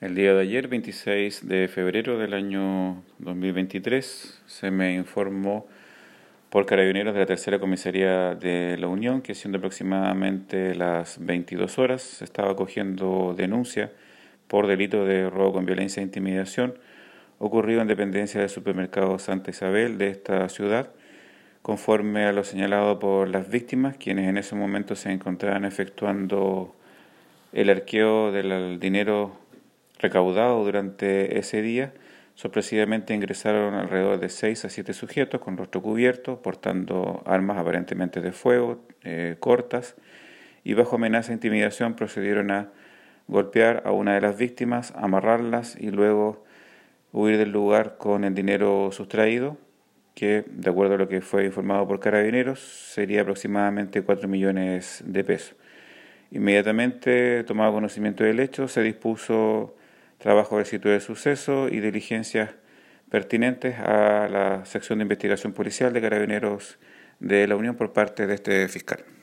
El día de ayer, 26 de febrero del año 2023, se me informó por Carabineros de la Tercera Comisaría de la Unión que, siendo aproximadamente las 22 horas, se estaba cogiendo denuncia por delito de robo con violencia e intimidación ocurrido en dependencia del supermercado Santa Isabel de esta ciudad, conforme a lo señalado por las víctimas, quienes en ese momento se encontraban efectuando el arqueo del dinero recaudado durante ese día. Sorpresivamente ingresaron alrededor de 6 a 7 sujetos con rostro cubierto, portando armas aparentemente de fuego, cortas, y bajo amenaza e intimidación procedieron a golpear a una de las víctimas, amarrarlas y luego huir del lugar con el dinero sustraído, que, de acuerdo a lo que fue informado por Carabineros, sería aproximadamente 4 millones de pesos. Inmediatamente, tomado conocimiento del hecho, se dispuso trabajo del sitio de suceso y diligencias pertinentes a la sección de investigación policial de Carabineros de la Unión por parte de este fiscal.